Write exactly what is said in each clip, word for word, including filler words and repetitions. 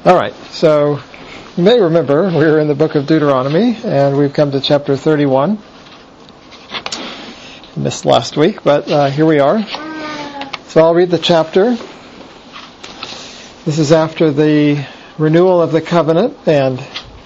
All right, so you may remember we were in the book of Deuteronomy, and we've come to chapter thirty-one. Missed last week, but uh, here we are. So I'll read the chapter. This is after the renewal of the covenant, and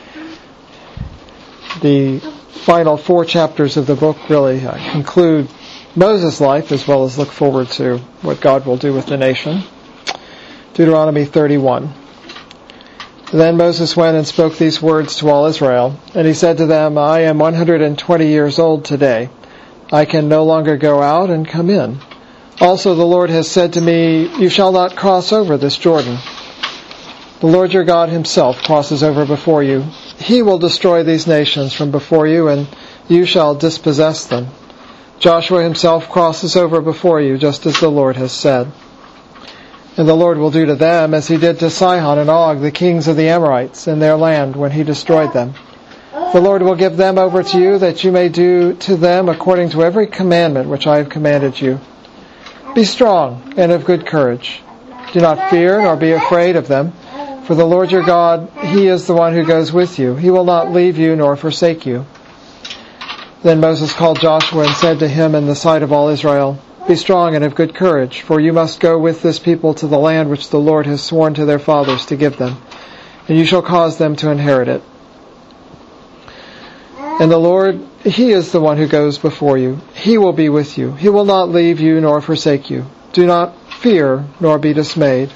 the final four chapters of the book really uh, conclude Moses' life as well as look forward to what God will do with the nation. Deuteronomy thirty-one. Then Moses went and spoke these words to all Israel, and he said to them, I am one hundred twenty years old today. I can no longer go out and come in. Also the Lord has said to me, you shall not cross over this Jordan. The Lord your God himself crosses over before you. He will destroy these nations from before you, and you shall dispossess them. Joshua himself crosses over before you, just as the Lord has said. And the Lord will do to them as he did to Sihon and Og, the kings of the Amorites, in their land when he destroyed them. The Lord will give them over to you, that you may do to them according to every commandment which I have commanded you. Be strong and of good courage. Do not fear nor be afraid of them, for the Lord your God, he is the one who goes with you. He will not leave you nor forsake you. Then Moses called Joshua and said to him in the sight of all Israel, Be strong and of good courage, for you must go with this people to the land which the Lord has sworn to their fathers to give them, and you shall cause them to inherit it. And the Lord, he is the one who goes before you. He will be with you. He will not leave you nor forsake you. Do not fear nor be dismayed.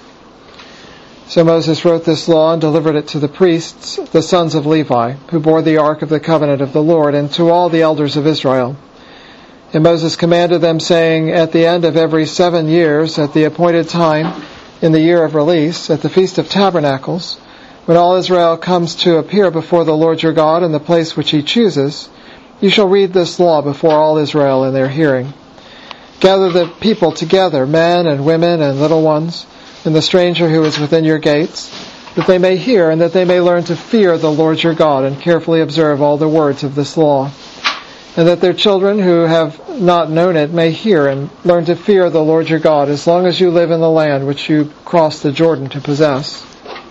So Moses wrote this law and delivered it to the priests, the sons of Levi, who bore the ark of the covenant of the Lord, and to all the elders of Israel. And Moses commanded them, saying, At the end of every seven years, at the appointed time, in the year of release, at the Feast of Tabernacles, when all Israel comes to appear before the Lord your God in the place which he chooses, you shall read this law before all Israel in their hearing. Gather the people together, men and women and little ones, and the stranger who is within your gates, that they may hear and that they may learn to fear the Lord your God and carefully observe all the words of this law, and that their children who have not known it may hear and learn to fear the Lord your God as long as you live in the land which you cross the Jordan to possess.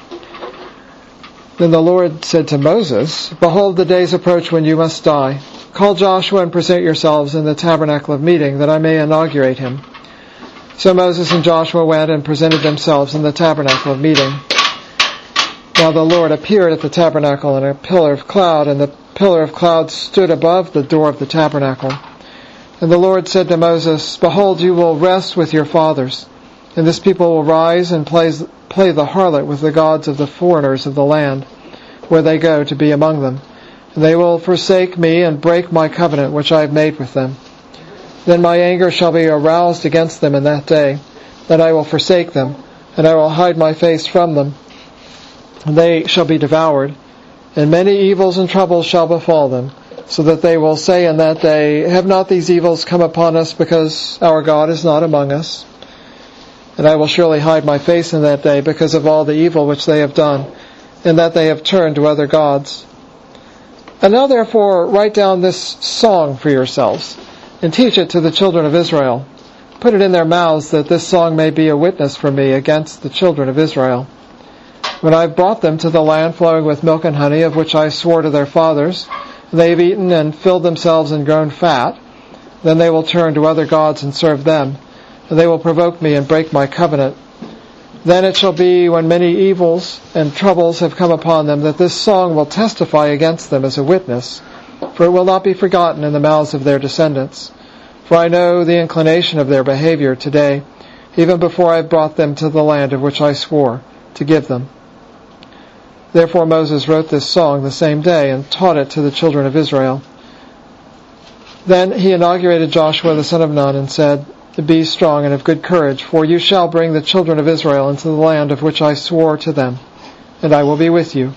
Then the Lord said to Moses, Behold, the days approach when you must die. Call Joshua and present yourselves in the tabernacle of meeting, that I may inaugurate him. So Moses and Joshua went and presented themselves in the tabernacle of meeting. Now the Lord appeared at the tabernacle in a pillar of cloud, and the pillar of cloud stood above the door of the tabernacle. And the Lord said to Moses, Behold, you will rest with your fathers, and this people will rise and play, play the harlot with the gods of the foreigners of the land, where they go to be among them. And they will forsake me and break my covenant which I have made with them. Then my anger shall be aroused against them in that day, that I will forsake them, and I will hide my face from them, and they shall be devoured. And many evils and troubles shall befall them, so that they will say in that day, Have not these evils come upon us, because our God is not among us? And I will surely hide my face in that day, because of all the evil which they have done, and that they have turned to other gods. And now therefore write down this song for yourselves, and teach it to the children of Israel. Put it in their mouths, that this song may be a witness for me against the children of Israel. When I have brought them to the land flowing with milk and honey, of which I swore to their fathers, and they have eaten and filled themselves and grown fat, then they will turn to other gods and serve them, and they will provoke me and break my covenant. Then it shall be, when many evils and troubles have come upon them, that this song will testify against them as a witness, for it will not be forgotten in the mouths of their descendants. For I know the inclination of their behavior today, even before I have brought them to the land of which I swore to give them. Therefore Moses wrote this song the same day and taught it to the children of Israel. Then he inaugurated Joshua the son of Nun and said, Be strong and of good courage, for you shall bring the children of Israel into the land of which I swore to them, and I will be with you.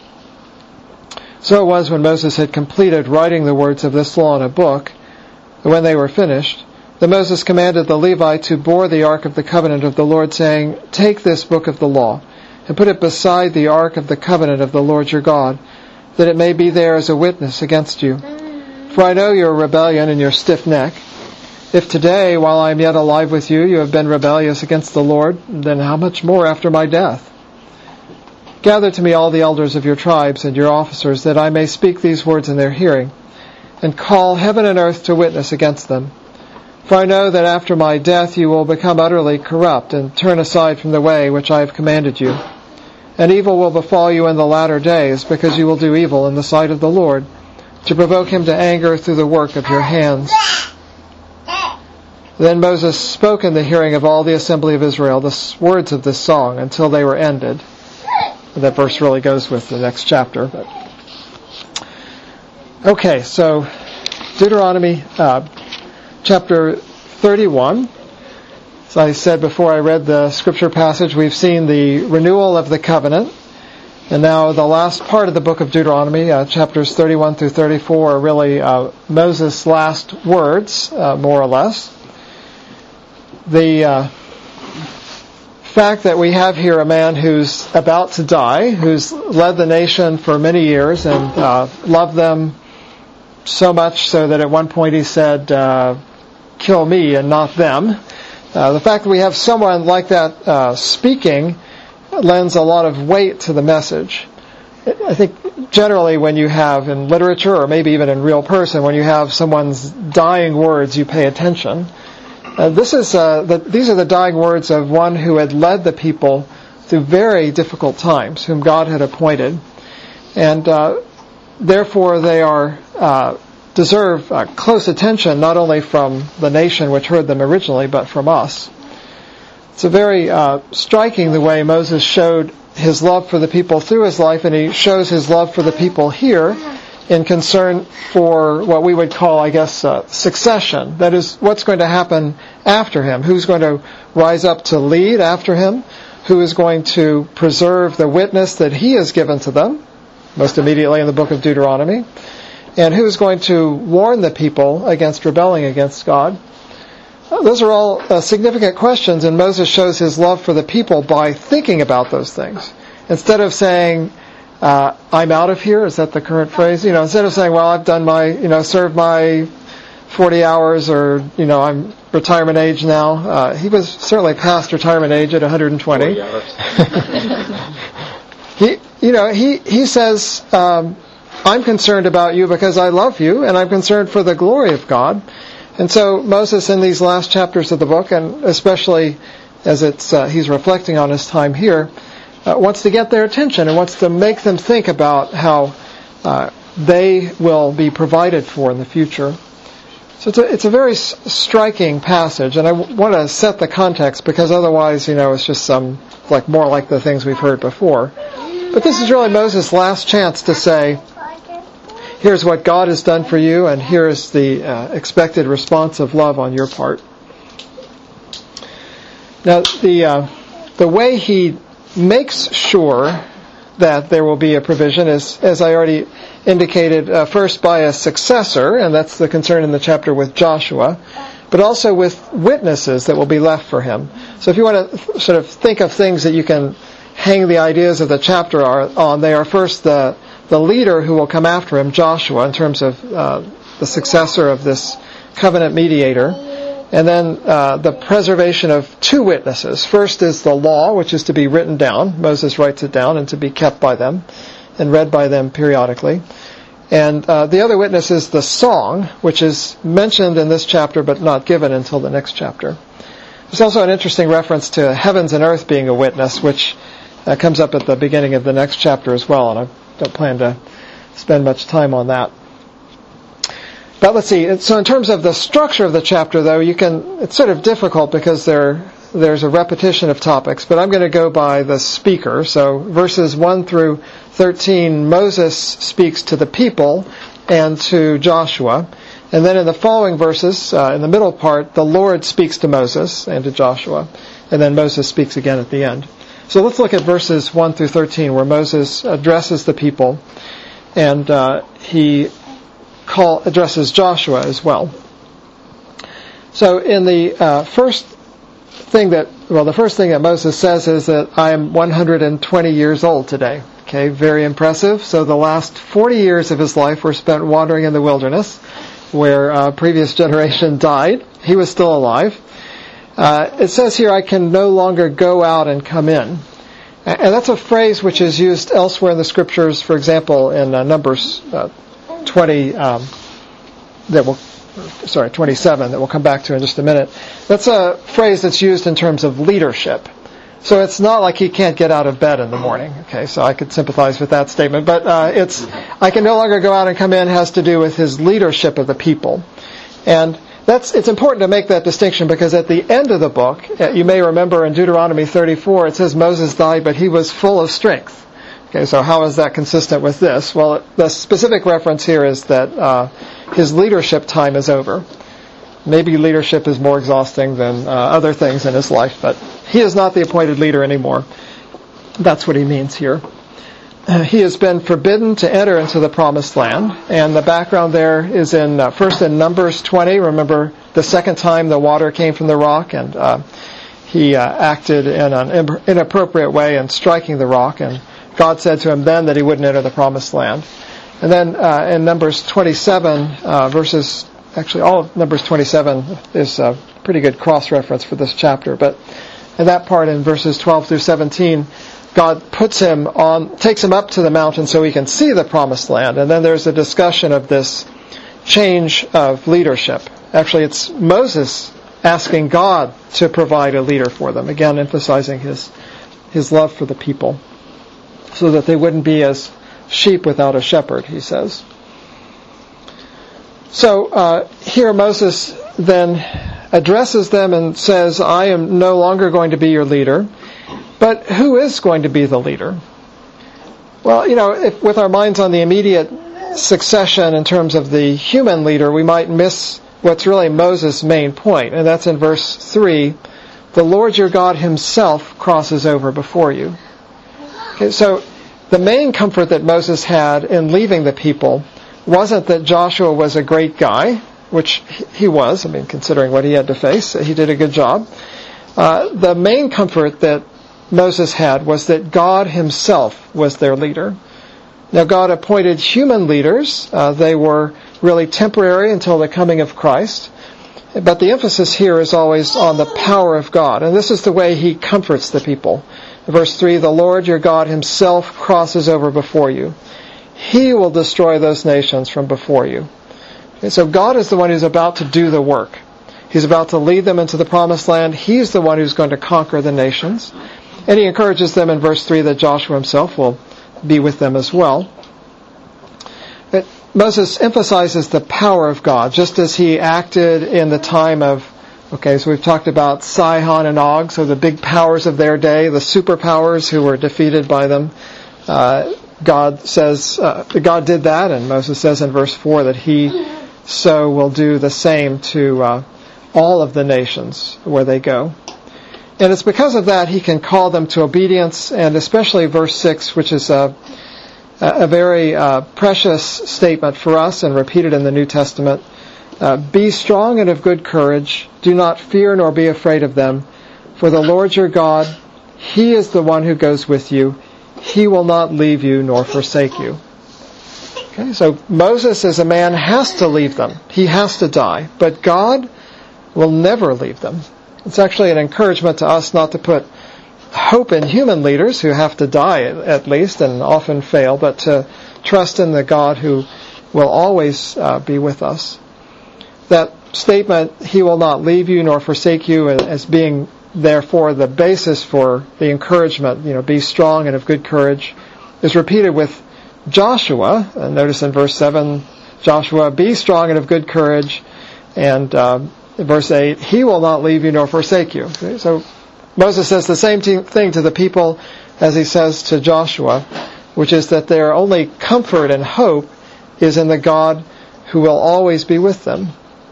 So it was when Moses had completed writing the words of this law in a book, and when they were finished, that Moses commanded the Levites who bore the ark of the covenant of the Lord, saying, Take this book of the law, and put it beside the ark of the covenant of the Lord your God, that it may be there as a witness against you. For I know your rebellion and your stiff neck. If today, while I am yet alive with you, you have been rebellious against the Lord, then how much more after my death? Gather to me all the elders of your tribes and your officers, that I may speak these words in their hearing, and call heaven and earth to witness against them. For I know that after my death you will become utterly corrupt, and turn aside from the way which I have commanded you. And evil will befall you in the latter days, because you will do evil in the sight of the Lord, to provoke him to anger through the work of your hands. Then Moses spoke in the hearing of all the assembly of Israel the words of this song until they were ended. That verse really goes with the next chapter. But. Okay, so Deuteronomy uh, chapter thirty-one. As I said before I read the scripture passage, we've seen the renewal of the covenant. And now the last part of the book of Deuteronomy, uh, chapters thirty-one through thirty-four, are really uh, Moses' last words, uh, more or less. The uh, fact that we have here a man who's about to die, who's led the nation for many years and uh, loved them so much so that at one point he said, uh, kill me and not them. Uh, the fact that we have someone like that uh, speaking lends a lot of weight to the message. I think generally when you have in literature, or maybe even in real person, when you have someone's dying words, you pay attention. Uh, this is uh, the, these are the dying words of one who had led the people through very difficult times, whom God had appointed, and uh, therefore they are uh, deserve uh, close attention, not only from the nation which heard them originally, but from us. It's a very uh, striking the way Moses showed his love for the people through his life, and he shows his love for the people here in concern for what we would call, I guess, uh, succession. That is, what's going to happen after him? Who's going to rise up to lead after him? Who is going to preserve the witness that he has given to them, most immediately in the book of Deuteronomy? And who's going to warn the people against rebelling against God? Those are all uh, significant questions, and Moses shows his love for the people by thinking about those things. Instead of saying, uh, I'm out of here, is that the current phrase? You know, instead of saying, well, I've done my, you know, served my forty hours, or, you know, I'm retirement age now. Uh, he was certainly past retirement age at one hundred twenty. he, you know, he, he says, um, I'm concerned about you because I love you, and I'm concerned for the glory of God. And so Moses, in these last chapters of the book, and especially as it's uh, he's reflecting on his time here, uh, wants to get their attention and wants to make them think about how uh, they will be provided for in the future. So it's a, it's a very s- striking passage, and I w- want to set the context, because otherwise, you know, it's just some like more like the things we've heard before. But this is really Moses' last chance to say, here's what God has done for you, and here is the uh, expected response of love on your part. Now, the uh, the way he makes sure that there will be a provision is, as I already indicated, uh, first by a successor, and that's the concern in the chapter with Joshua, but also with witnesses that will be left for him. So if you want to th- sort of think of things that you can hang the ideas of the chapter are, on, they are first the the leader who will come after him, Joshua, in terms of uh, the successor of this covenant mediator. And then uh, the preservation of two witnesses. First is the law, which is to be written down. Moses writes it down, and to be kept by them and read by them periodically. And uh, the other witness is the song, which is mentioned in this chapter but not given until the next chapter. There's also an interesting reference to heavens and earth being a witness, which uh, comes up at the beginning of the next chapter as well, and I don't plan to spend much time on that. But let's see. So in terms of the structure of the chapter, though, you can, it's sort of difficult because there there's a repetition of topics, but I'm going to go by the speaker. So verses one through thirteen, Moses speaks to the people and to Joshua. And then in the following verses, uh, in the middle part, the Lord speaks to Moses and to Joshua. And then Moses speaks again at the end. So let's look at verses one through thirteen, where Moses addresses the people, and uh, he call, addresses Joshua as well. So in the uh, first thing that, well, the first thing that Moses says is that I am one hundred twenty years old today. Okay, very impressive. So the last forty years of his life were spent wandering in the wilderness, where a previous generation died. He was still alive. Uh, it says here, I can no longer go out and come in. And that's a phrase which is used elsewhere in the Scriptures, for example, in uh, Numbers uh, twenty, um, that will, sorry, twenty-seven, that we'll come back to in just a minute. That's a phrase that's used in terms of leadership. So it's not like he can't get out of bed in the morning. Okay, so I could sympathize with that statement. But uh, it's, I can no longer go out and come in, has to do with his leadership of the people. And that's, it's important to make that distinction because at the end of the book, you may remember in Deuteronomy thirty-four, it says Moses died, but he was full of strength. Okay, so how is that consistent with this? Well, the specific reference here is that uh, his leadership time is over. Maybe leadership is more exhausting than uh, other things in his life, but he is not the appointed leader anymore. That's what he means here. Uh, he has been forbidden to enter into the promised land, and the background there is in uh, first in Numbers twenty. Remember the second time the water came from the rock, and uh, he uh, acted in an inappropriate way in striking the rock, and God said to him then that he wouldn't enter the promised land. And then uh, in Numbers twenty-seven, uh, verses Actually, all of Numbers twenty-seven is a pretty good cross-reference for this chapter. But in that part, in verses twelve through seventeen, God puts him on, takes him up to the mountain so he can see the promised land. And then there's a discussion of this change of leadership. Actually, it's Moses asking God to provide a leader for them. Again, emphasizing his his love for the people, so that they wouldn't be as sheep without a shepherd, he says. So uh, here Moses then addresses them and says, I am no longer going to be your leader. But who is going to be the leader? Well, you know, if, with our minds on the immediate succession in terms of the human leader, we might miss what's really Moses' main point. And that's in verse three. The Lord your God himself crosses over before you. Okay, so the main comfort that Moses had in leaving the people wasn't that Joshua was a great guy, which he was. I mean, considering what he had to face, he did a good job. Uh, the main comfort that Moses had was that God himself was their leader. Now, God appointed human leaders. Uh, they were really temporary until the coming of Christ. But the emphasis here is always on the power of God. And this is the way he comforts the people. Verse three, the Lord your God himself crosses over before you. He will destroy those nations from before you. And so God is the one who's about to do the work. He's about to lead them into the promised land. He's the one who's going to conquer the nations. And he encourages them in verse three that Joshua himself will be with them as well. But Moses emphasizes the power of God, just as he acted in the time of, okay, so we've talked about Sihon and Og, so the big powers of their day, the superpowers who were defeated by them. Uh, God says, uh, God did that, and Moses says in verse four that he so will do the same to uh, all of the nations where they go. And it's because of that he can call them to obedience, and especially verse six, which is a, a very uh, precious statement for us and repeated in the New Testament. Uh, be strong and of good courage. Do not fear nor be afraid of them. For the Lord your God, he is the one who goes with you. He will not leave you nor forsake you. Okay, so Moses as a man has to leave them. He has to die. But God will never leave them. It's actually an encouragement to us not to put hope in human leaders who have to die at least and often fail, but to trust in the God who will always uh, be with us. That statement, he will not leave you nor forsake you, as being therefore the basis for the encouragement, you know, be strong and of good courage, is repeated with Joshua. And notice in verse seven, Joshua, be strong and of good courage. And um, in verse eight, he will not leave you nor forsake you. Okay? So Moses says the same thing to the people as he says to Joshua, which is that their only comfort and hope is in the God who will always be with them.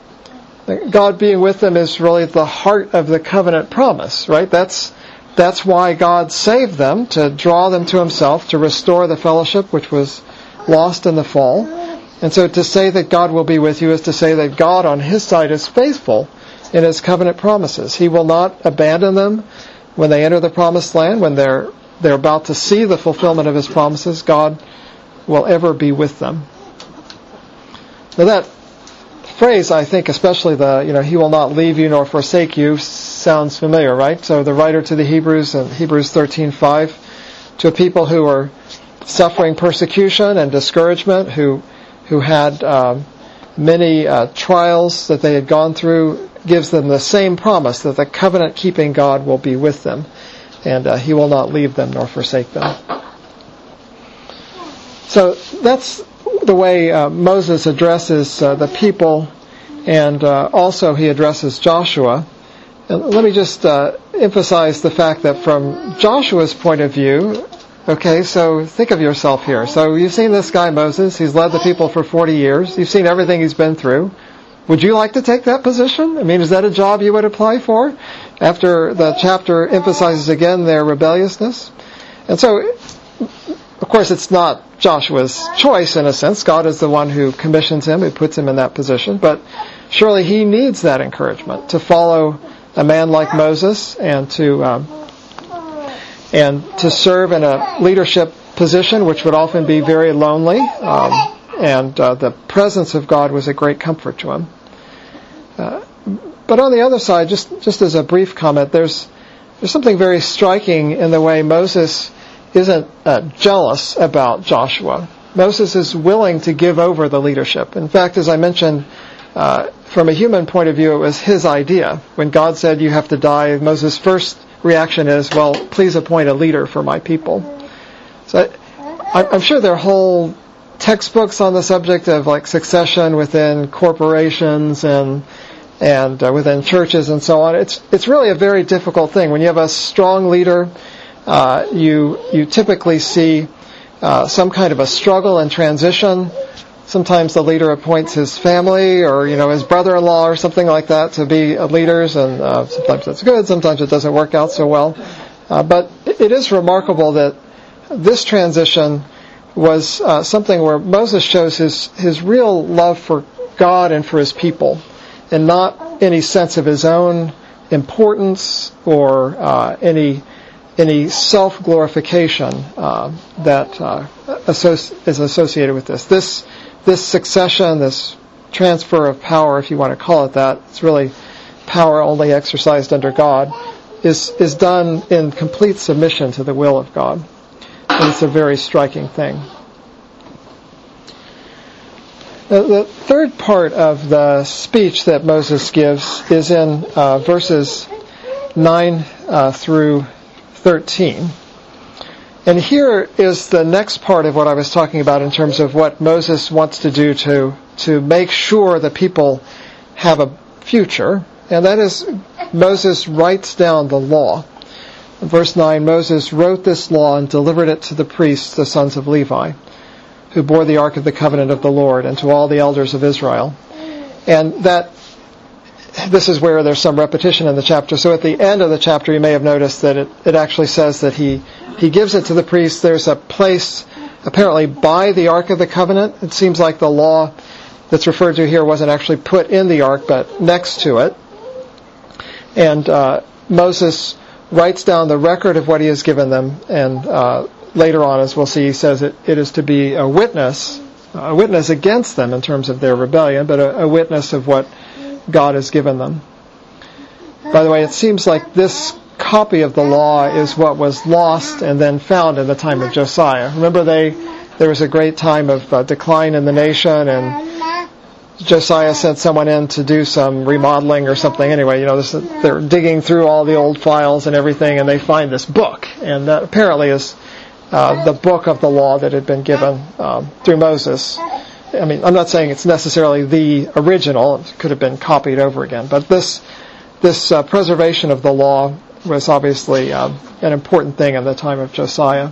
God being with them is really the heart of the covenant promise, right? That's that's why God saved them, to draw them to himself, to restore the fellowship which was lost in the fall. And so to say that God will be with you is to say that God on his side is faithful in his covenant promises. He will not abandon them when they enter the promised land, when they're they're about to see the fulfillment of his promises. God will ever be with them. Now that phrase, I think, especially the, you know, he will not leave you nor forsake you, sounds familiar, right? So the writer to the Hebrews, in Hebrews thirteen five, to a people who were suffering persecution and discouragement, who who had um, many uh, trials that they had gone through, gives them the same promise that the covenant-keeping God will be with them, and uh, He will not leave them nor forsake them. So that's the way uh, Moses addresses uh, the people, and uh, also he addresses Joshua. And let me just uh, emphasize the fact that from Joshua's point of view, okay, so think of yourself here. So you've seen this guy Moses. He's led the people for forty years. You've seen everything he's been through. Would you like to take that position? I mean, is that a job you would apply for? After the chapter emphasizes again their rebelliousness. And so, of course, it's not Joshua's choice in a sense. God is the one who commissions him, who puts him in that position. But surely he needs that encouragement to follow a man like Moses and to um, and to serve in a leadership position, which would often be very lonely. Um, and uh, the presence of God was a great comfort to him. Uh, but on the other side, just just as a brief comment, there's there's something very striking in the way Moses isn't uh, jealous about Joshua. Moses is willing to give over the leadership. In fact, as I mentioned, uh, from a human point of view, it was his idea. When God said, you have to die, Moses' first reaction is, well, please appoint a leader for my people. So I, I'm sure there are whole textbooks on the subject of like succession within corporations and and uh, within churches and so on. It's it's really a very difficult thing. When you have a strong leader, uh, you you typically see uh, some kind of a struggle and transition. Sometimes the leader appoints his family or, you know, his brother-in-law or something like that to be leaders, and uh, sometimes that's good, sometimes it doesn't work out so well. Uh, but it is remarkable that this transition was uh, something where Moses shows his, his real love for God and for his people, and not any sense of his own importance or uh, any any self-glorification uh, that uh, associ- is associated with this. This This succession, this transfer of power, if you want to call it that, it's really power only exercised under God, is is done in complete submission to the will of God. And it's a very striking thing. The, the third part of the speech that Moses gives is in uh, verses nine uh, through thirteen. And here is the next part of what I was talking about in terms of what Moses wants to do to to make sure the people have a future. And that is, Moses writes down the law. In verse nine, Moses wrote this law and delivered it to the priests, the sons of Levi, who bore the ark of the covenant of the Lord, and to all the elders of Israel. And that this is where there's some repetition in the chapter. So at the end of the chapter, you may have noticed that it, it actually says that he He gives it to the priests. There's a place apparently by the Ark of the Covenant. It seems like the law that's referred to here wasn't actually put in the Ark, but next to it. And uh, Moses writes down the record of what he has given them. And uh, later on, as we'll see, he says it, it is to be a witness, a witness against them in terms of their rebellion, but a, a witness of what God has given them. By the way, it seems like this copy of the law is what was lost and then found in the time of Josiah. Remember, they there was a great time of uh, decline in the nation, and Josiah sent someone in to do some remodeling or something. Anyway, you know, this, they're digging through all the old files and everything, and they find this book, and that apparently is uh, the book of the law that had been given um, through Moses. I mean, I'm not saying it's necessarily the original; it could have been copied over again, but this this uh, preservation of the law was obviously uh, an important thing in the time of Josiah.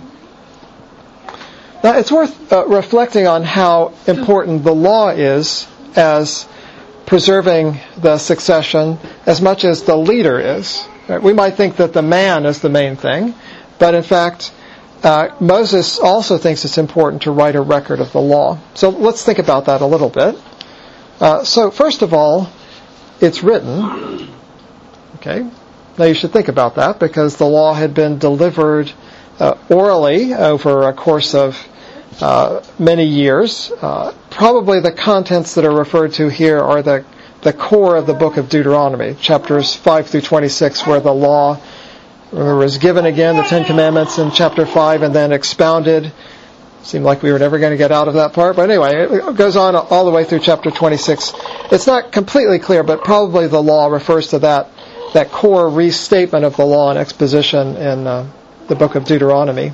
Now, it's worth uh, reflecting on how important the law is as preserving the succession as much as the leader is. Right? We might think that the man is the main thing, but in fact, uh, Moses also thinks it's important to write a record of the law. So let's think about that a little bit. Uh, so first of all, it's written. Okay. Now you should think about that, because the law had been delivered uh, orally over a course of uh, many years. Uh, probably the contents that are referred to here are the, the core of the book of Deuteronomy, chapters five through twenty-six, where the law Remember, it was given again, the Ten Commandments in chapter five, and then expounded. Seemed like we were never going to get out of that part. But anyway, it goes on all the way through chapter twenty-six. It's not completely clear, but probably the law refers to that that core restatement of the law and exposition in uh, the book of Deuteronomy.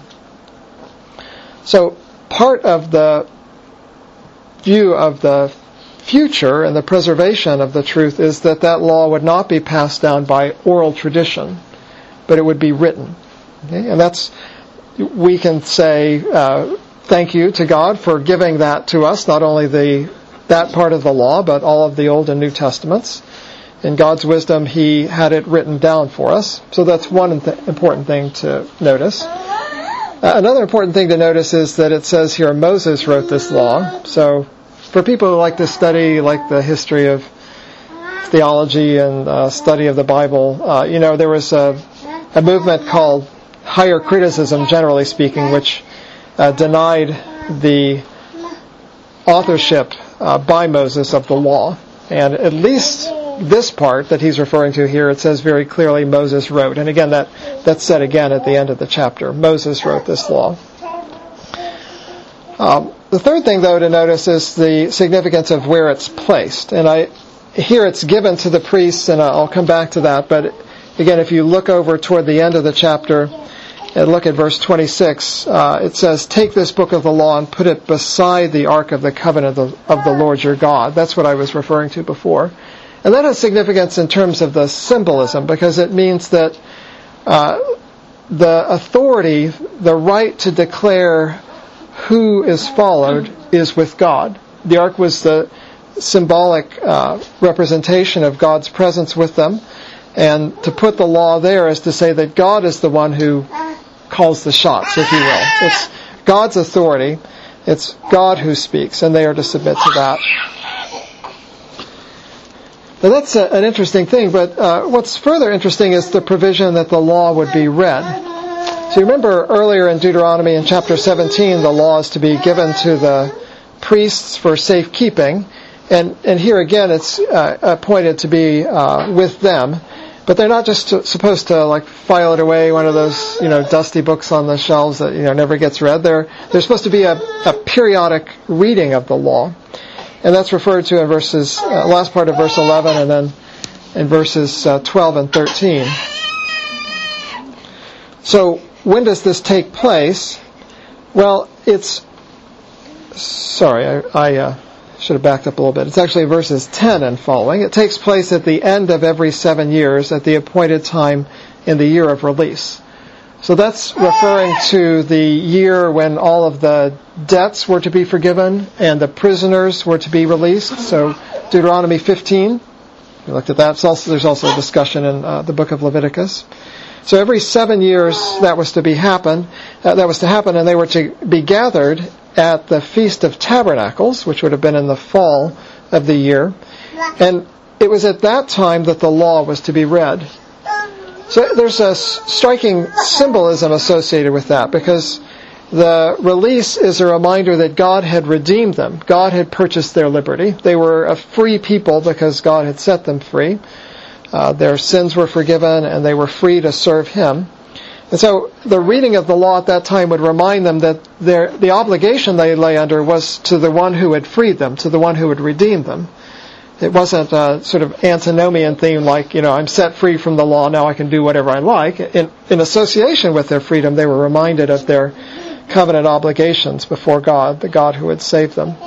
So part of the view of the future and the preservation of the truth is that that law would not be passed down by oral tradition, but it would be written. Okay? And that's, we can say uh, thank you to God for giving that to us, not only the that part of the law, but all of the Old and New Testaments. In God's wisdom, He had it written down for us. So that's one th- important thing to notice. Uh, another important thing to notice is that it says here Moses wrote this law. So for people who like to study, like the history of theology and uh, study of the Bible, uh, you know, there was a, a movement called higher criticism, generally speaking, which uh, denied the authorship uh, by Moses of the law. And at least this part that he's referring to here, it says very clearly Moses wrote. And again, that, that's said again at the end of the chapter. Moses wrote this law. Um, the third thing, though, to notice is the significance of where it's placed. And I here it's given to the priests, and I'll come back to that. But again, if you look over toward the end of the chapter and look at verse twenty-six, uh, it says, "Take this book of the law and put it beside the ark of the covenant of the, of the Lord your God." That's what I was referring to before. And that has significance in terms of the symbolism, because it means that uh, the authority, the right to declare who is followed, is with God. The ark was the symbolic uh, representation of God's presence with them. And to put the law there is to say that God is the one who calls the shots, if you will. It's God's authority. It's God who speaks, and they are to submit to that. Now that's a, an interesting thing, but uh, what's further interesting is the provision that the law would be read. So you remember earlier in Deuteronomy in chapter seventeen, the law is to be given to the priests for safekeeping, and, and here again it's uh, appointed to be uh, with them. But they're not just to, supposed to like file it away, one of those, you know, dusty books on the shelves that, you know, never gets read. They're, they're supposed to be a, a periodic reading of the law. And that's referred to in verses, uh, last part of verse eleven, and then in verses uh, twelve and thirteen. So when does this take place? Well, it's, sorry, I, I uh, should have backed up a little bit. It's actually verses ten and following. It takes place at the end of every seven years at the appointed time in the year of release. So that's referring to the year when all of the debts were to be forgiven and the prisoners were to be released. So Deuteronomy fifteen, we looked at that. It's also, there's also a discussion in uh, the book of Leviticus. So every seven years that was to be happen, uh, that was to happen, and they were to be gathered at the Feast of Tabernacles, which would have been in the fall of the year. And it was at that time that the law was to be read. So there's a striking symbolism associated with that, because the release is a reminder that God had redeemed them. God had purchased their liberty. They were a free people because God had set them free. Uh, their sins were forgiven, and they were free to serve Him. And so the reading of the law at that time would remind them that their, the obligation they lay under was to the one who had freed them, to the one who had redeemed them. It wasn't a sort of antinomian theme like, you know, I'm set free from the law, now I can do whatever I like. In, in association with their freedom, they were reminded of their covenant obligations before God, the God who had saved them.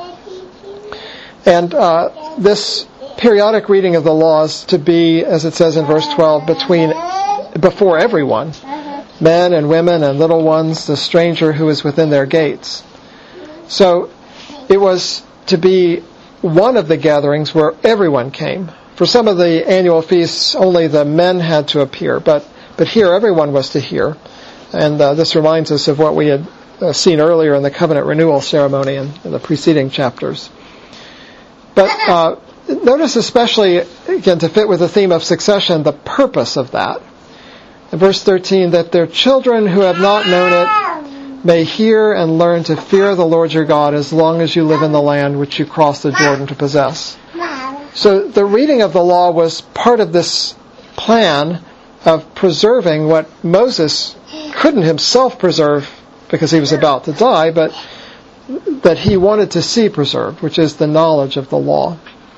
And uh, this periodic reading of the law is to be, as it says in verse twelve, between before everyone, men and women and little ones, the stranger who is within their gates. So it was to be one of the gatherings where everyone came. For some of the annual feasts, only the men had to appear, but but here everyone was to hear. And uh, this reminds us of what we had uh, seen earlier in the covenant renewal ceremony in, in the preceding chapters. But uh, notice especially, again, to fit with the theme of succession, the purpose of that. In verse thirteen, that their children who have not known it may hear and learn to fear the Lord your God as long as you live in the land which you crossed the Jordan to possess. So the reading of the law was part of this plan of preserving what Moses couldn't himself preserve because he was about to die, but that he wanted to see preserved, which is the knowledge of the law.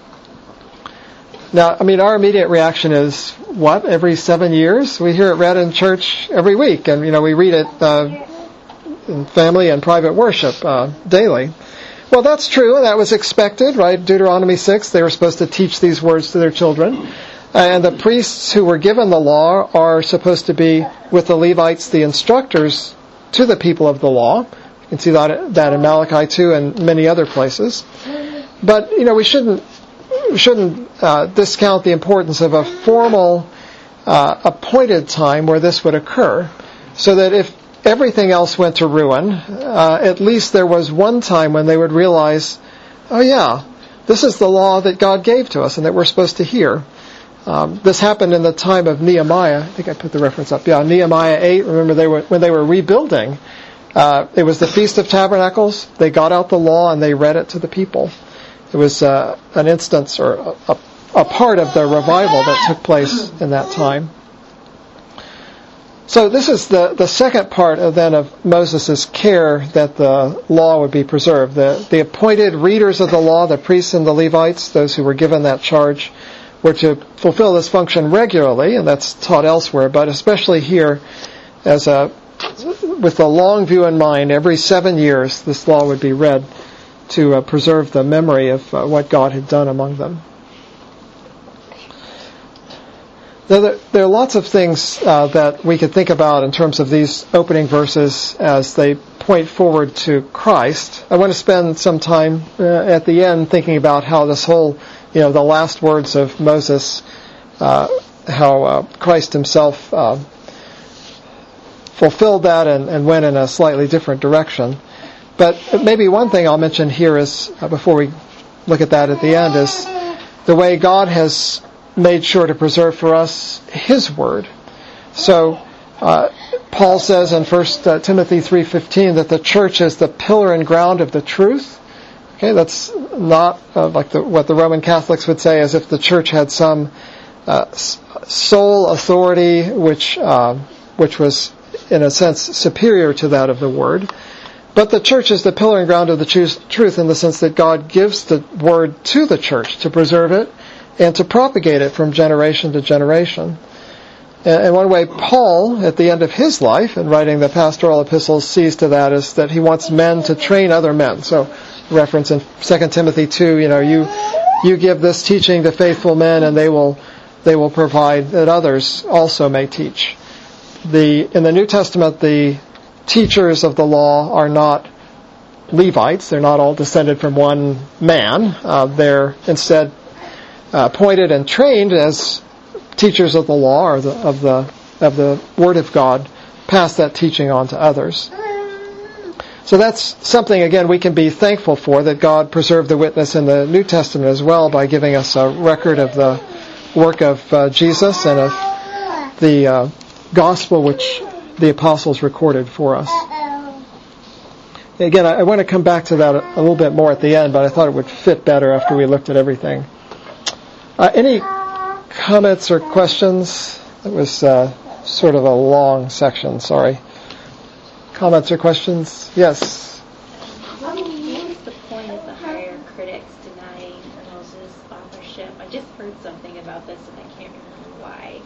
Now, I mean, our immediate reaction is, what, every seven years? We hear it read in church every week, and, you know, we read it uh, in family and private worship uh, daily. Well, that's true, and that was expected, right? Deuteronomy six, they were supposed to teach these words to their children. And the priests who were given the law are supposed to be, with the Levites, the instructors to the people of the law. You can see that, that in Malachi two and many other places. But, you know, we shouldn't we shouldn't uh, discount the importance of a formal uh, appointed time where this would occur, so that if everything else went to ruin, uh, at least there was one time when they would realize, oh yeah, this is the law that God gave to us and that we're supposed to hear. Um, this happened in the time of Nehemiah. I think I put the reference up. Yeah, Nehemiah eight. Remember, they were when they were rebuilding. Uh, it was the Feast of Tabernacles. They got out the law and they read it to the people. It was uh, an instance or a, a, a part of the revival that took place in that time. So this is the, the second part of then of Moses' care that the law would be preserved. The, the appointed readers of the law, the priests and the Levites, those who were given that charge, were to fulfill this function regularly, and that's taught elsewhere, but especially here, as a with a long view in mind, every seven years this law would be read to uh, preserve the memory of uh, what God had done among them. Now, there, there are lots of things uh, that we could think about in terms of these opening verses as they point forward to Christ. I want to spend some time uh, at the end thinking about how this whole, you know, the last words of Moses, uh, how uh, Christ himself uh, fulfilled that and, and went in a slightly different direction. But maybe one thing I'll mention here is, uh, before we look at that at the end, is the way God has made sure to preserve for us His Word. So, uh, Paul says in First Timothy three fifteen that the church is the pillar and ground of the truth. Okay, that's not uh, like the, what the Roman Catholics would say, as if the church had some uh, sole authority which uh, which was, in a sense, superior to that of the Word. But the church is the pillar and ground of the truth in the sense that God gives the Word to the church to preserve it and to propagate it from generation to generation. And one way Paul, at the end of his life, in writing the pastoral epistles, sees to that is that he wants men to train other men. So, reference in Second Timothy two, you know, you you give this teaching to faithful men, and they will they will provide that others also may teach. The in the New Testament, the teachers of the law are not Levites. They're not all descended from one man. Uh, they're instead uh, appointed and trained as teachers of the law, or the, of the of the Word of God, pass that teaching on to others. So that's something, again, we can be thankful for, that God preserved the witness in the New Testament as well by giving us a record of the work of uh, Jesus and of the uh, gospel which the apostles recorded for us. Again, I, I want to come back to that a, a little bit more at the end, but I thought it would fit better after we looked at everything. Uh, any comments or questions? It was uh, sort of a long section, sorry. Comments or questions? Yes? What is the point of the higher critics denying Moses' authorship? I just heard something about this and I can't remember why.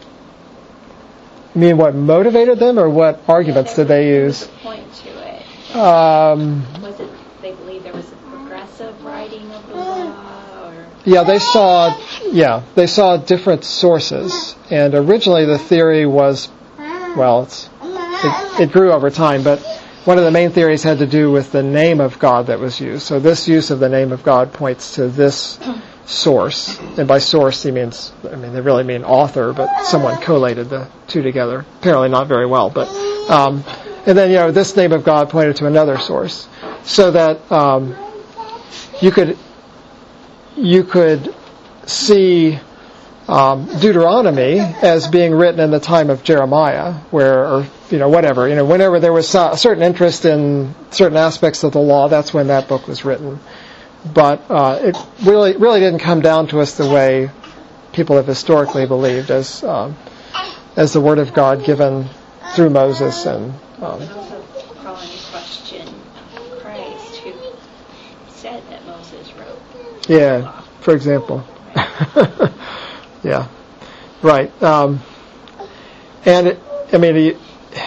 You mean what motivated them, or what arguments yeah, did they use? There was a point to it. Um, was it they believed there was a progressive writing of the law? Or? Yeah, they saw, yeah, they saw different sources. And originally the theory was, well, it's, it, it grew over time, but one of the main theories had to do with the name of God that was used. So this use of the name of God points to this source. And by source, he means, I mean, they really mean author, but someone collated the two together. Apparently not very well, but, um, and then, you know, this name of God pointed to another source. So that, um, you could, you could see, um, Deuteronomy as being written in the time of Jeremiah, where, or, you know, whatever, you know, whenever there was a certain interest in certain aspects of the law, that's when that book was written. But uh, it really really didn't come down to us the way people have historically believed, as um, as the Word of God given through Moses. And um, but also call into question Christ, who said that Moses wrote yeah, the law. for example. Right. Yeah, right. Um, and, it, I mean, it,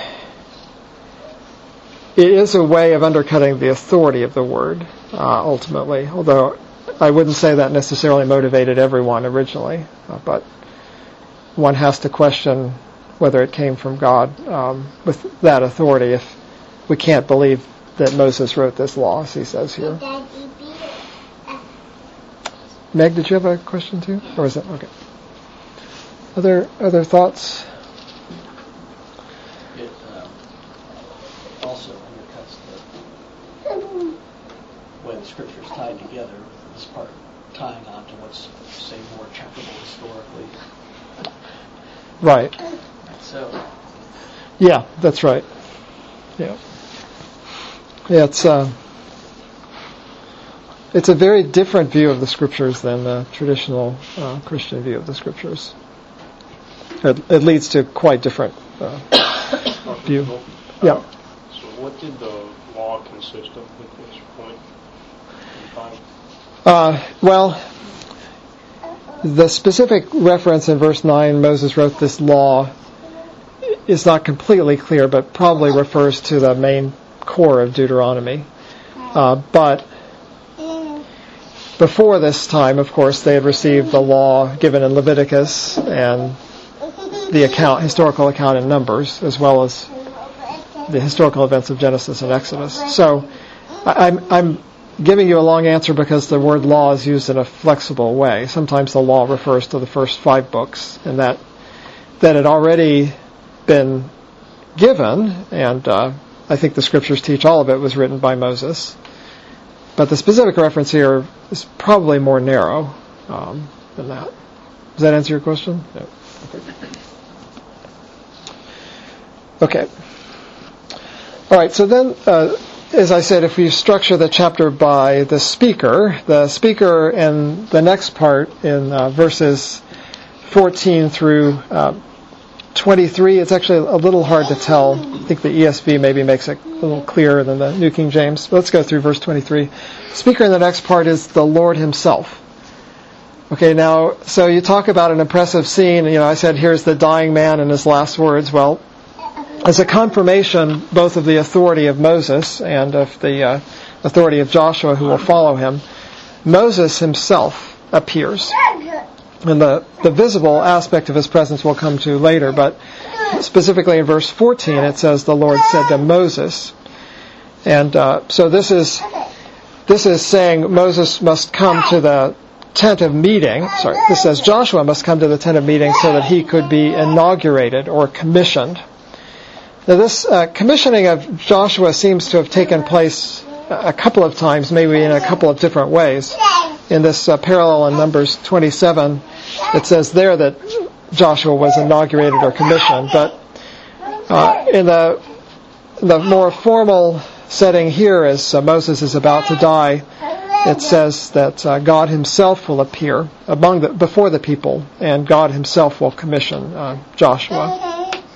it is a way of undercutting the authority of the Word, uh, ultimately, although I wouldn't say that necessarily motivated everyone originally, uh, but one has to question whether it came from God um, with that authority if we can't believe that Moses wrote this law, as he says here. Meg, did you have a question too? Or is it okay? Other other thoughts? It um, also undercuts the when the scripture is tied together. This part tying on to what's, say, more checkable historically. Right. So. Yeah, that's right. Yeah. Yeah, it's uh, it's a very different view of the scriptures than the traditional uh, Christian view of the scriptures. It, it leads to quite different uh, view. Yeah. So what did the law consist of at this point in time? Uh, well, the specific reference in verse nine, Moses wrote this law, is not completely clear, but probably refers to the main core of Deuteronomy. Uh, but before this time, of course, they had received the law given in Leviticus and the account, historical account in Numbers, as well as the historical events of Genesis and Exodus. So I'm, I'm giving you a long answer because the word law is used in a flexible way. Sometimes the law refers to the first five books, and that that had already been given, and uh, I think the scriptures teach all of it was written by Moses. But the specific reference here is probably more narrow um, than that. Does that answer your question? No. Okay. Okay. All right, so then, uh, as I said, if we structure the chapter by the speaker, the speaker in the next part in uh, verses fourteen through uh, twenty-three, it's actually a little hard to tell. I think the E S V maybe makes it a little clearer than the New King James. But let's go through verse twenty-three. Speaker in the next part is the Lord himself. Okay, now, so you talk about an impressive scene. You know, I said, here's the dying man in his last words. Well, as a confirmation both of the authority of Moses and of the uh, authority of Joshua who will follow him, Moses himself appears. And the, the visible aspect of his presence we'll come to later, but specifically in verse fourteen it says the Lord said to Moses. And uh, so this is this is saying Moses must come to the tent of meeting. Sorry, this says Joshua must come to the tent of meeting so that he could be inaugurated or commissioned. Now this uh, commissioning of Joshua seems to have taken place a couple of times, maybe in a couple of different ways. In this uh, parallel in Numbers twenty-seven, it says there that Joshua was inaugurated or commissioned. But uh, in the the more formal setting here, as uh, Moses is about to die, it says that uh, God himself will appear among the, before the people, and God himself will commission uh, Joshua.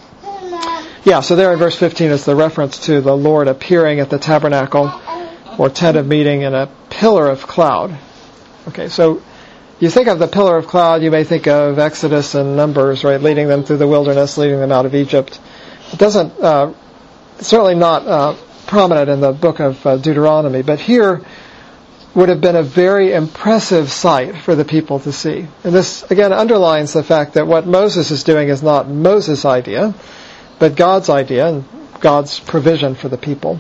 Yeah, so there in verse fifteen is the reference to the Lord appearing at the tabernacle or tent of meeting in a pillar of cloud. Okay, so you think of the pillar of cloud, you may think of Exodus and Numbers, right, leading them through the wilderness, leading them out of Egypt. It doesn't, uh, it's certainly not uh, prominent in the book of uh, Deuteronomy, but here would have been a very impressive sight for the people to see. And this, again, underlines the fact that what Moses is doing is not Moses' idea, but God's idea and God's provision for the people.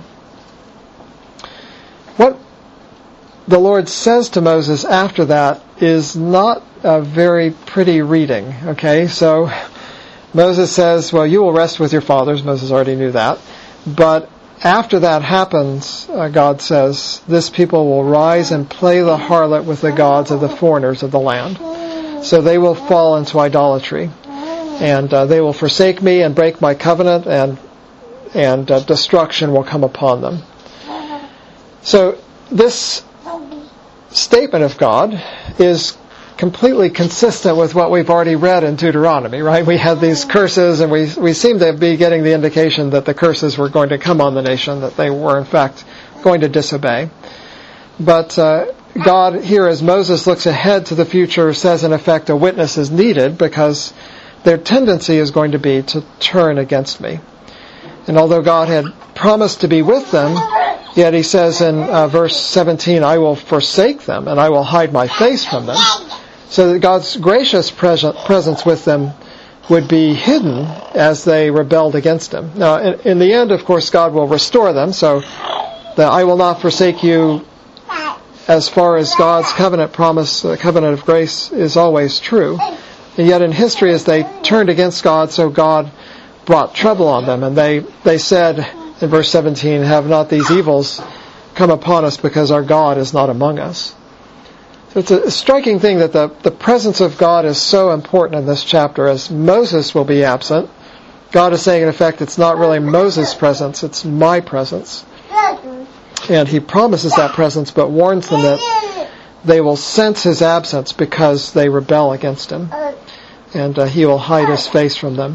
What the Lord says to Moses after that is not a very pretty reading. Okay, so Moses says, well, you will rest with your fathers. Moses already knew that. But after that happens, uh, God says, this people will rise and play the harlot with the gods of the foreigners of the land. So they will fall into idolatry. And uh, they will forsake me and break my covenant, and and uh, destruction will come upon them. So this statement of God is completely consistent with what we've already read in Deuteronomy, right? We had these curses, and we we seem to be getting the indication that the curses were going to come on the nation, that they were, in fact, going to disobey. But uh, God here, as Moses looks ahead to the future, says, in effect, a witness is needed because their tendency is going to be to turn against me. And although God had promised to be with them, yet he says in uh, verse seventeen, I will forsake them and I will hide my face from them. So that God's gracious present, presence with them would be hidden as they rebelled against him. Now, in, in the end, of course, God will restore them. So the I will not forsake you, as far as God's covenant promise, the covenant of grace, is always true. And yet in history, as they turned against God, so God brought trouble on them. And they, they said in verse seventeen, have not these evils come upon us because our God is not among us. So it's a striking thing that the, the presence of God is so important in this chapter. As Moses will be absent, God is saying, in effect, it's not really Moses' presence, it's my presence. And he promises that presence, but warns them that they will sense his absence because they rebel against him. And uh, he will hide his face from them.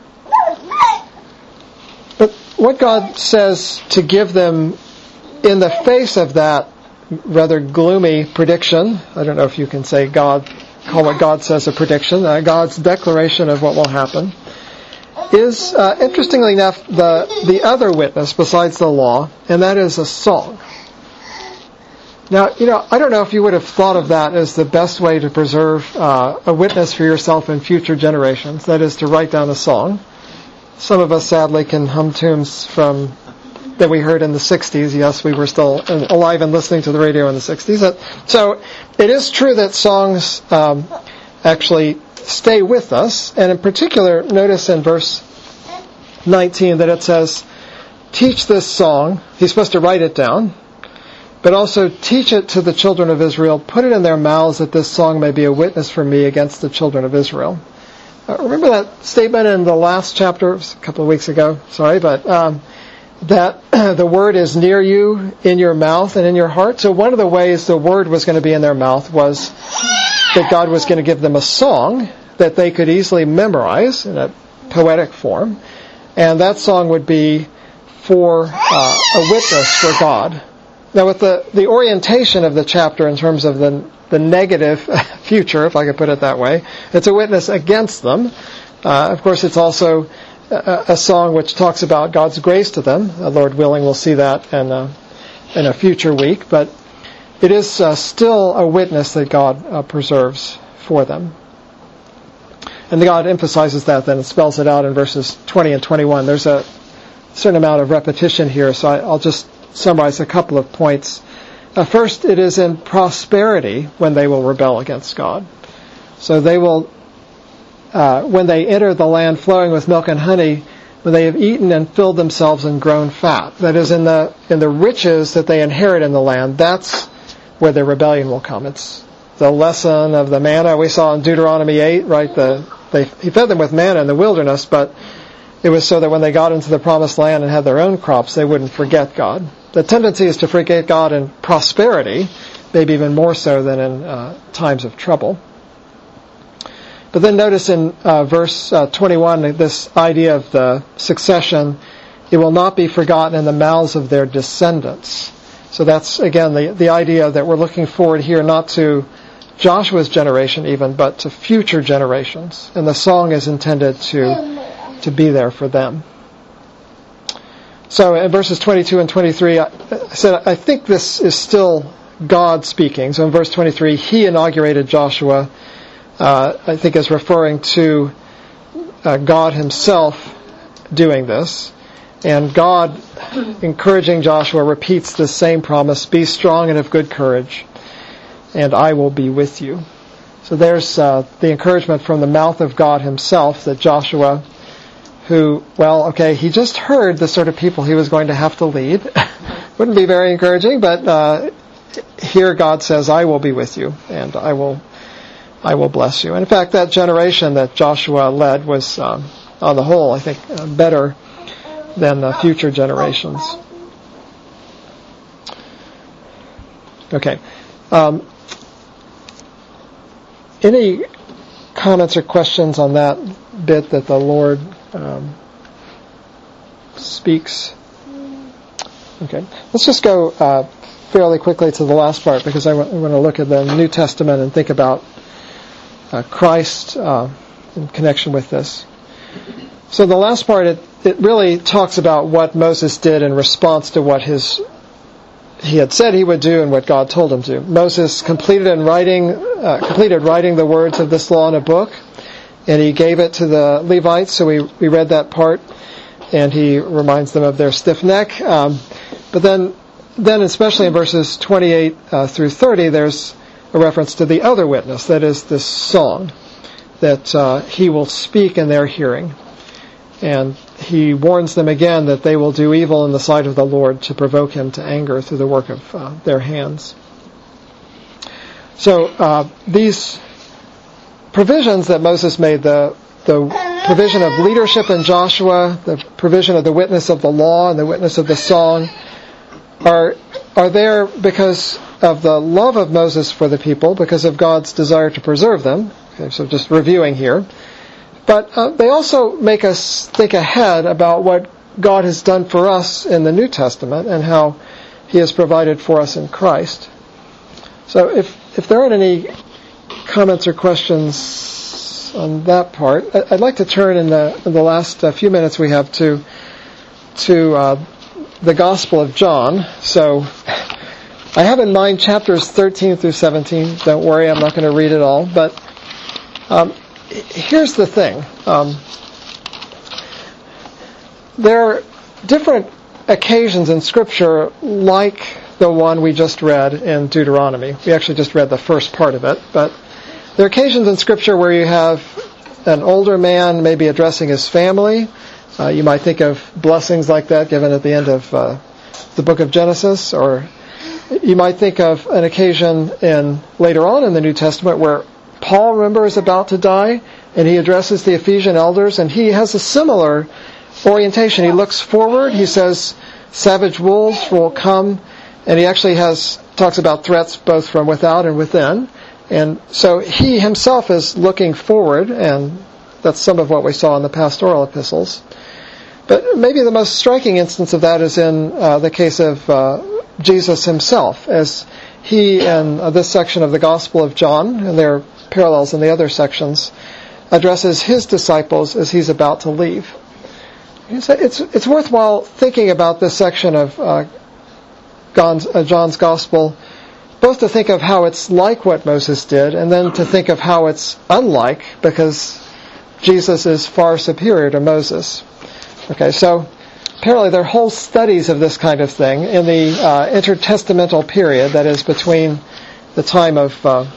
But what God says to give them in the face of that rather gloomy prediction, I don't know if you can say God, call what God says a prediction, uh, God's declaration of what will happen, is, uh, interestingly enough, the, the other witness besides the law, and that is a song. Now, you know, I don't know if you would have thought of that as the best way to preserve uh, a witness for yourself in future generations, that is to write down a song. Some of us, sadly, can hum tunes from that we heard in the sixties. Yes, we were still alive and listening to the radio in the sixties. So it is true that songs um, actually stay with us. And in particular, notice in verse nineteen that it says, teach this song. He's supposed to write it down. But also teach it to the children of Israel. Put it in their mouths that this song may be a witness for me against the children of Israel. Uh, remember that statement in the last chapter, it was a couple of weeks ago, sorry, but um, that the word is near you, in your mouth and in your heart. So one of the ways the word was going to be in their mouth was that God was going to give them a song that they could easily memorize in a poetic form. And that song would be for uh, a witness for God. Now with the, the orientation of the chapter in terms of the, the negative future, if I could put it that way, it's a witness against them. Uh, of course, it's also a, a song which talks about God's grace to them. Uh, Lord willing, we'll see that in a, in a future week. But it is uh, still a witness that God uh, preserves for them. And God emphasizes that then and spells it out in verses twenty and twenty-one. There's a certain amount of repetition here, so I, I'll just summarize a couple of points. Uh, first, it is in prosperity when they will rebel against God. So they will, uh, when they enter the land flowing with milk and honey, when they have eaten and filled themselves and grown fat. That is, in the in the riches that they inherit in the land, that's where their rebellion will come. It's the lesson of the manna we saw in Deuteronomy eight, right? The they he fed them with manna in the wilderness, but it was so that when they got into the promised land and had their own crops, they wouldn't forget God. The tendency is to forget God in prosperity, maybe even more so than in uh, times of trouble. But then notice in uh, verse uh, twenty-one, this idea of the succession, it will not be forgotten in the mouths of their descendants. So that's, again, the, the idea that we're looking forward here not to Joshua's generation even, but to future generations. And the song is intended to, to be there for them. So in verses twenty-two and twenty-three, I said, I think this is still God speaking. So in verse twenty-three, he inaugurated Joshua, uh, I think is referring to uh, God himself doing this. And God, encouraging Joshua, repeats the same promise, be strong and of good courage, and I will be with you. So there's uh, the encouragement from the mouth of God himself that Joshua, who, well, okay, he just heard the sort of people he was going to have to lead. Wouldn't be very encouraging, but uh, here God says, I will be with you, and I will I will bless you. And in fact, that generation that Joshua led was, um, on the whole, I think, uh, better than uh, future generations. Okay. Um, any comments or questions on that bit that the Lord um, speaks? Okay. Let's just go uh, fairly quickly to the last part, because I want, I want to look at the New Testament and think about uh, Christ uh, in connection with this. So the last part, it, it really talks about what Moses did in response to what his he had said he would do and what God told him to. Moses completed in writing, uh, completed writing the words of this law in a book, and he gave it to the Levites. So we we read that part, and he reminds them of their stiff neck. Um, but then, then especially in verses twenty-eight uh, through thirty, there's a reference to the other witness, that is this song that uh, he will speak in their hearing. And he warns them again that they will do evil in the sight of the Lord to provoke him to anger through the work of uh, their hands. So uh, these provisions that Moses made, the the provision of leadership in Joshua, the provision of the witness of the law and the witness of the song, are are there because of the love of Moses for the people, because of God's desire to preserve them. Okay, so just reviewing here. But uh, they also make us think ahead about what God has done for us in the New Testament and how He has provided for us in Christ. So if if there aren't any comments or questions on that part, I'd like to turn in the in the last uh, few minutes we have to to uh, the Gospel of John. So I have in mind chapters thirteen through seventeen. Don't worry, I'm not going to read it all, but um, here's the thing. Um, there are different occasions in Scripture like the one we just read in Deuteronomy. We actually just read the first part of it, but there are occasions in Scripture where you have an older man maybe addressing his family. Uh, you might think of blessings like that given at the end of uh, the book of Genesis, or you might think of an occasion in later on in the New Testament where Paul, remember, is about to die, and he addresses the Ephesian elders, and he has a similar orientation. He looks forward. He says, savage wolves will come, and he actually has talks about threats both from without and within. And so he himself is looking forward, and that's some of what we saw in the pastoral epistles. But maybe the most striking instance of that is in uh, the case of uh, Jesus himself, as he, in uh, this section of the Gospel of John, and there are parallels in the other sections, addresses his disciples as he's about to leave. It's it's worthwhile thinking about this section of uh, John's, uh, John's Gospel, both to think of how it's like what Moses did, and then to think of how it's unlike, because Jesus is far superior to Moses. Okay, so apparently there are whole studies of this kind of thing in the uh, intertestamental period, that is between the time of uh,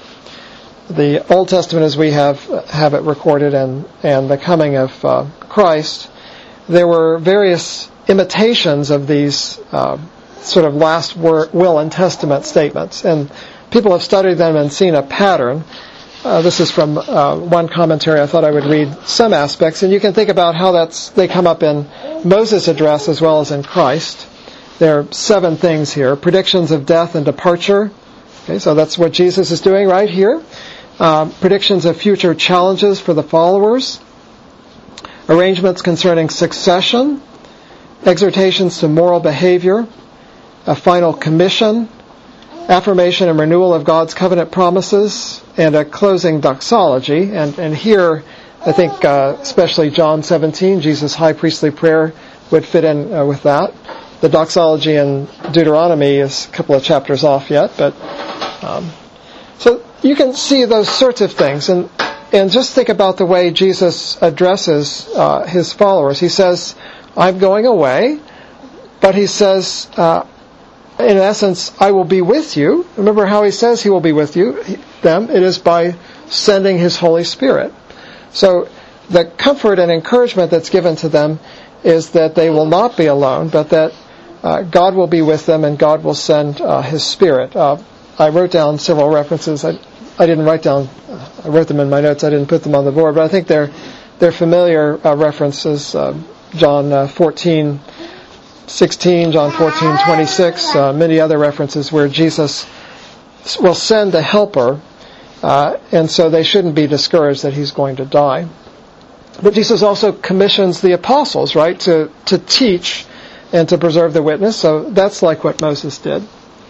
the Old Testament as we have have it recorded and, and the coming of uh, Christ. There were various imitations of these uh, sort of last word, will and testament statements, and people have studied them and seen a pattern. Uh, this is from uh, one commentary. I thought I would read some aspects, and you can think about how that's they come up in Moses' address as well as in Christ. There are seven things here: predictions of death and departure. Okay, so that's what Jesus is doing right here. Uh, predictions of future challenges for the followers. Arrangements concerning succession. Exhortations to moral behavior. A final commission. Affirmation and renewal of God's covenant promises, and a closing doxology. And, and here, I think, uh, especially John seventeen, Jesus' high priestly prayer would fit in uh, with that. The doxology in Deuteronomy is a couple of chapters off yet, but um, so you can see those sorts of things, and and just think about the way Jesus addresses uh, his followers. He says, "I'm going away," but he says, Uh, in essence, I will be with you. Remember how he says he will be with you, them. It is by sending his Holy Spirit. So the comfort and encouragement that's given to them is that they will not be alone, but that uh, God will be with them and God will send uh, his Spirit. Uh, I wrote down several references. I, I didn't write down, uh, I wrote them in my notes. I didn't put them on the board, but I think they're, they're familiar uh, references. Uh, John uh, fourteen sixteen, John fourteen twenty-six, uh, many other references where Jesus will send the helper, Uh, and so they shouldn't be discouraged that he's going to die. But Jesus also commissions the apostles, right, to, to teach and to preserve the witness. So that's like what Moses did.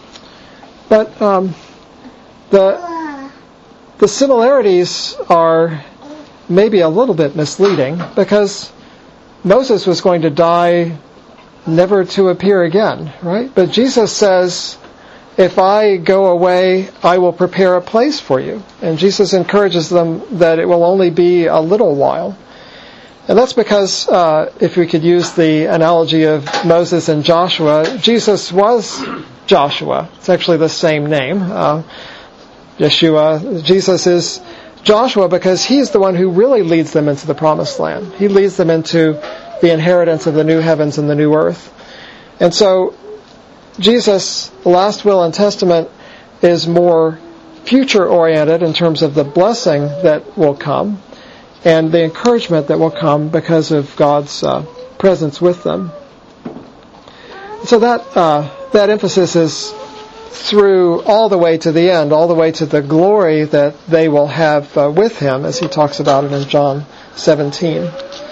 But um, the the similarities are maybe a little bit misleading, because Moses was going to die never to appear again, right? But Jesus says, if I go away, I will prepare a place for you. And Jesus encourages them that it will only be a little while. And that's because, uh, if we could use the analogy of Moses and Joshua, Jesus was Joshua. It's actually the same name. Uh, Yeshua. Jesus is Joshua because he's the one who really leads them into the promised land. He leads them into the inheritance of the new heavens and the new earth. And so Jesus' last will and testament is more future-oriented in terms of the blessing that will come and the encouragement that will come because of God's uh, presence with them. So that uh, that emphasis is through all the way to the end, all the way to the glory that they will have uh, with him, as he talks about it in John seventeen.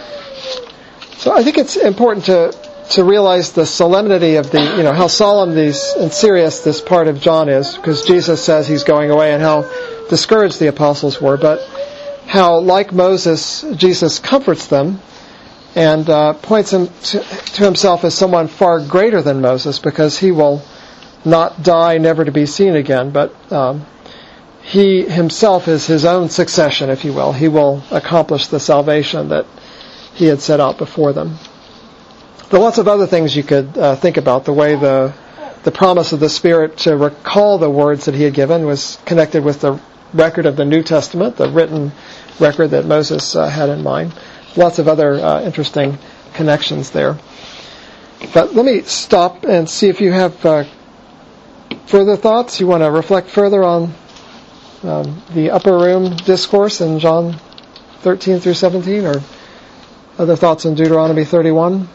So I think it's important to to realize the solemnity of the, you know, how solemn these and serious this part of John is, because Jesus says he's going away, and how discouraged the apostles were, but how, like Moses, Jesus comforts them and uh, points him to, to himself as someone far greater than Moses, because he will not die, never to be seen again, but um, he himself is his own succession, if you will. He will accomplish the salvation that he had set out before them. There are lots of other things you could uh, think about. The way the the promise of the Spirit to recall the words that he had given was connected with the record of the New Testament, the written record that Moses uh, had in mind. Lots of other uh, interesting connections there. But let me stop and see if you have uh, further thoughts. You want to reflect further on um, the upper room discourse in John thirteen through seventeen, or other thoughts in Deuteronomy thirty-one?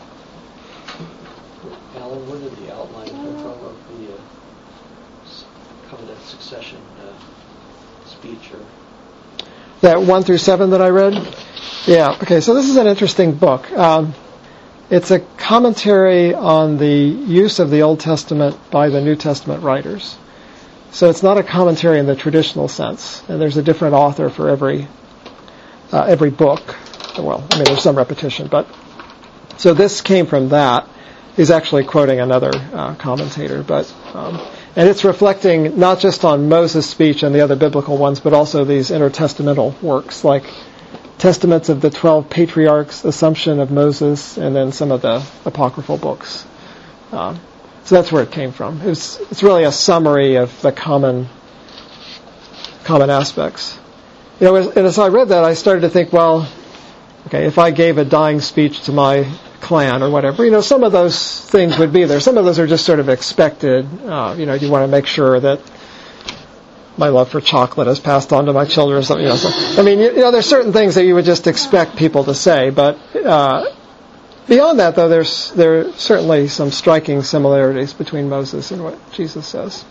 Alan, where did the outline come from of the uh, covenant succession uh, speech? Or That one through seven that I read? Yeah, okay, so this is an interesting book. Um, it's a commentary on the use of the Old Testament by the New Testament writers. So it's not a commentary in the traditional sense, and there's a different author for every uh, every book. Well, I mean, there's some repetition, but so this came from that. He's actually quoting another uh, commentator, but um, and it's reflecting not just on Moses' speech and the other biblical ones, but also these intertestamental works like Testaments of the Twelve Patriarchs, Assumption of Moses, and then some of the apocryphal books. Um, so that's where it came from. It was, it's really a summary of the common common aspects. You know, as, and as I read that, I started to think, well, okay, if I gave a dying speech to my clan or whatever, you know, some of those things would be there. Some of those are just sort of expected. Uh, you know, you want to make sure that my love for chocolate is passed on to my children or something. You know, so, I mean, you, you know, there's certain things that you would just expect people to say, but uh, beyond that, though, there's there are certainly some striking similarities between Moses and what Jesus says.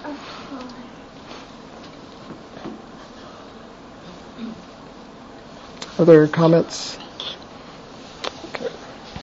Other comments?